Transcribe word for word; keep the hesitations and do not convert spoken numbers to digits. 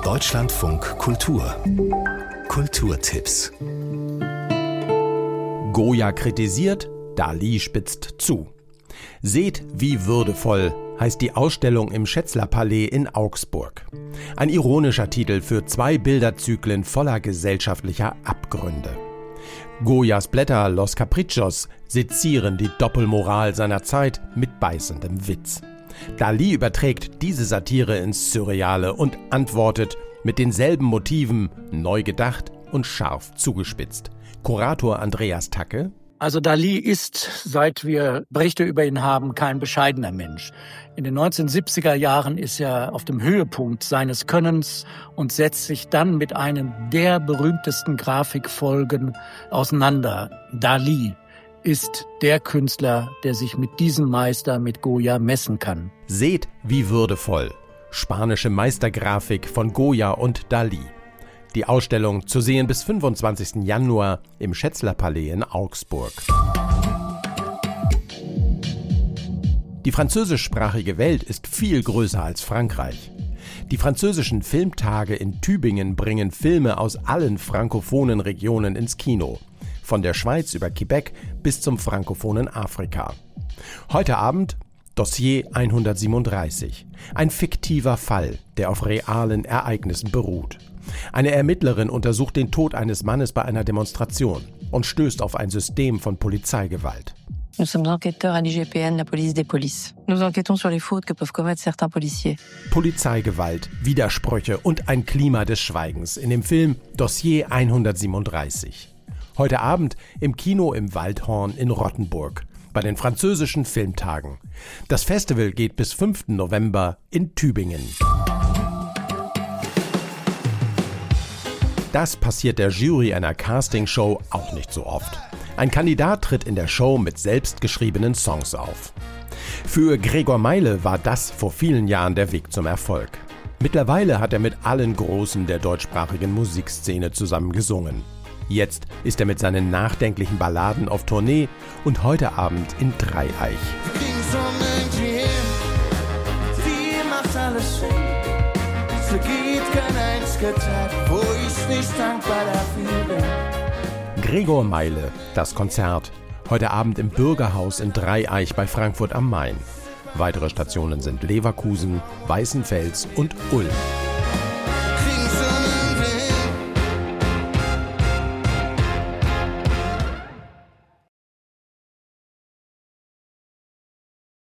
Deutschlandfunk Kultur Kulturtipps. Goya kritisiert, Dalí spitzt zu. Seht, wie würdevoll heißt die Ausstellung im Schätzler-Palais in Augsburg. Ein ironischer Titel für zwei Bilderzyklen voller gesellschaftlicher Abgründe. Goyas Blätter Los Caprichos sezieren die Doppelmoral seiner Zeit mit beißendem Witz. Dalí überträgt diese Satire ins Surreale und antwortet mit denselben Motiven, neu gedacht und scharf zugespitzt. Kurator Andreas Tacke: Also Dalí ist, seit wir Berichte über ihn haben, kein bescheidener Mensch. In den neunzehnhundertsiebziger Jahren ist er auf dem Höhepunkt seines Könnens und setzt sich dann mit einem der berühmtesten Grafikfolgen auseinander. Dalí ist der Künstler, der sich mit diesem Meister, mit Goya, messen kann. Seht, wie würdevoll. Spanische Meistergrafik von Goya und Dalí. Die Ausstellung zu sehen bis fünfundzwanzigsten Januar im Schätzler-Palais in Augsburg. Die französischsprachige Welt ist viel größer als Frankreich. Die französischen Filmtage in Tübingen bringen Filme aus allen frankophonen Regionen ins Kino. Von der Schweiz über Quebec bis zum frankophonen Afrika. Heute Abend Dossier hundertsiebenunddreißig. Ein fiktiver Fall, der auf realen Ereignissen beruht. Eine Ermittlerin untersucht den Tod eines Mannes bei einer Demonstration und stößt auf ein System von Polizeigewalt. Nous sommes enquêteurs à l'I G P N, la police des polices. Nous enquêtons sur les fautes que peuvent commettre certains policiers. Polizeigewalt, Widersprüche und ein Klima des Schweigens in dem Film Dossier hundertsiebenunddreißig. Heute Abend im Kino im Waldhorn in Rottenburg bei den französischen Filmtagen. Das Festival geht bis fünften November in Tübingen. Das passiert der Jury einer Castingshow auch nicht so oft. Ein Kandidat tritt in der Show mit selbstgeschriebenen Songs auf. Für Gregor Meile war das vor vielen Jahren der Weg zum Erfolg. Mittlerweile hat er mit allen Großen der deutschsprachigen Musikszene zusammen gesungen. Jetzt ist er mit seinen nachdenklichen Balladen auf Tournee und heute Abend in Dreieich. Wir kriegen schon irgendwie hin, die macht alles schön. Es vergeht kein einziger Tag, wo ich nicht dankbar dafür bin. Gregor Meile, das Konzert. Heute Abend im Bürgerhaus in Dreieich bei Frankfurt am Main. Weitere Stationen sind Leverkusen, Weißenfels und Ulm.